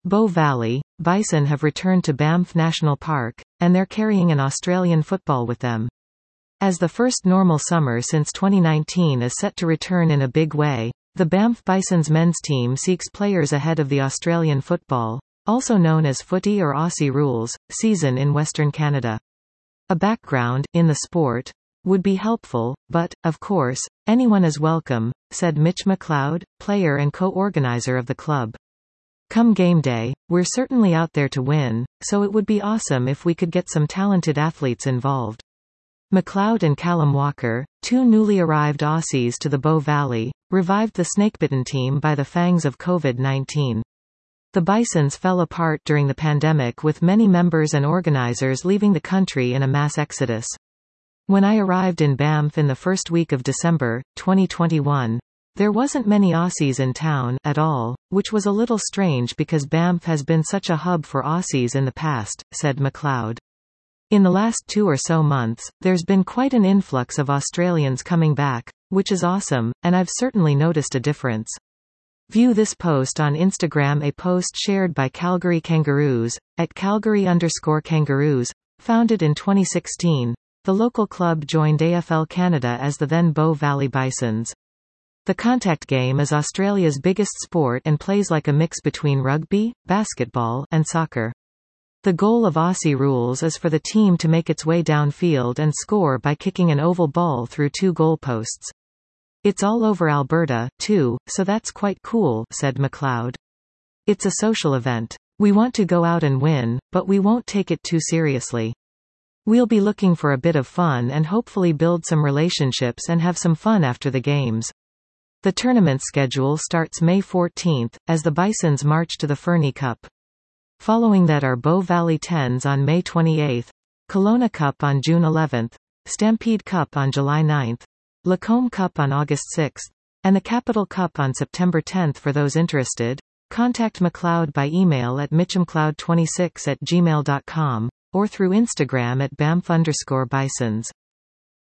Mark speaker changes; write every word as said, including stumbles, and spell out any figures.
Speaker 1: Bow Valley, bison have returned to Banff National Park, and they're carrying an Australian football with them. As the first normal summer since twenty nineteen is set to return in a big way, the Banff Bison's men's team seeks players ahead of the Australian football, also known as footy or Aussie rules, season in Western Canada. A background, in the sport, would be helpful, but, of course, anyone is welcome, said Mitch McLeod, player and co-organizer of the club. Come game day, we're certainly out there to win, so it would be awesome if we could get some talented athletes involved. McLeod and Callum Walker, two newly arrived Aussies to the Bow Valley, revived the snakebitten team by the fangs of COVID nineteen. The Bisons fell apart during the pandemic with many members and organizers leaving the country in a mass exodus. When I arrived in Banff in the first week of December, twenty twenty-one, there wasn't many Aussies in town at all, which was a little strange because Banff has been such a hub for Aussies in the past, said McLeod. In the last two or so months, there's been quite an influx of Australians coming back, which is awesome, and I've certainly noticed a difference. View this post on Instagram. A post shared by Calgary Kangaroos, at Calgary underscore Kangaroos, founded in twenty sixteen. The local club joined A F L Canada as the then Bow Valley Bisons. The contact game is Australia's biggest sport and plays like a mix between rugby, basketball, and soccer. The goal of Aussie rules is for the team to make its way downfield and score by kicking an oval ball through two goalposts. It's all over Alberta, too, so that's quite cool, said McLeod. It's a social event. We want to go out and win, but we won't take it too seriously. We'll be looking for a bit of fun and hopefully build some relationships and have some fun after the games. The tournament schedule starts May fourteenth, as the Bisons march to the Fernie Cup. Following that are Bow Valley Tens on May twenty-eighth, Kelowna Cup on June eleventh, Stampede Cup on July ninth, Lacombe Cup on August sixth, and the Capital Cup on September tenth. For those interested, contact McLeod by email at mitchmcleod twenty-six at gmail dot com, or through Instagram at Banff underscore Bisons.